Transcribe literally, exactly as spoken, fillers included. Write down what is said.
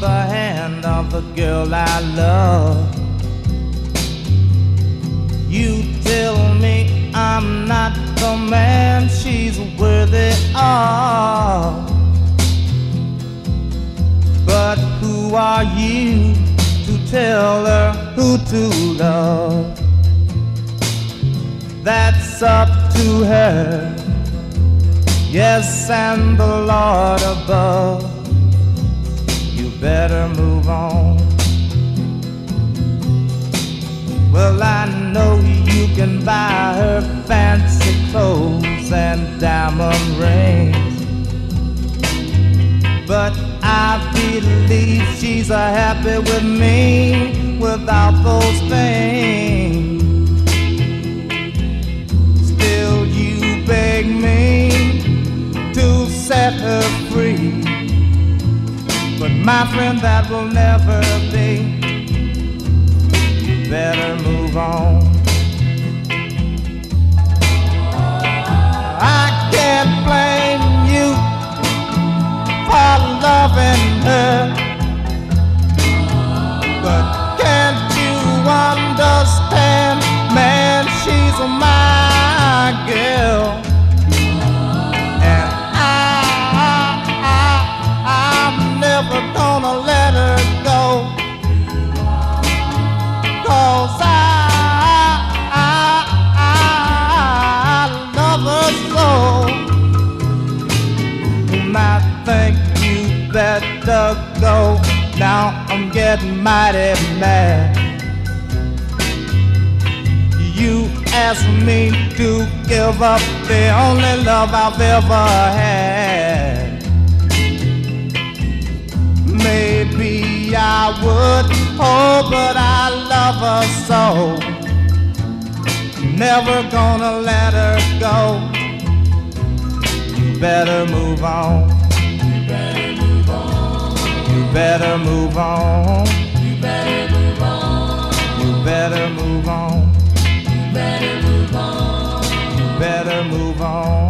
the hand of the girl I love. You tell me I'm not the man she's worthy of. But who are you to tell her who to love? That's up to her, yes, and the Lord above. You better move on. Well, I know you can buy her fancy clothes and diamond rings, but I believe she's a happy with me without those things. Still you beg me to set her free, but my friend, that will never be. You better move on. I can't blame you for loving her, but can't you understand, man, she's my girl, and I, I, I'm never gonna let her go, 'cause I, I, I love her so. And I think you better go. Now I'm getting mighty mad. You asked me to give up the only love I've ever had. Maybe I would, oh, but I love her so. Never gonna let her go. You better move on. You better move on. You better move on. You better move on. You better move on. You better move on. You better move on.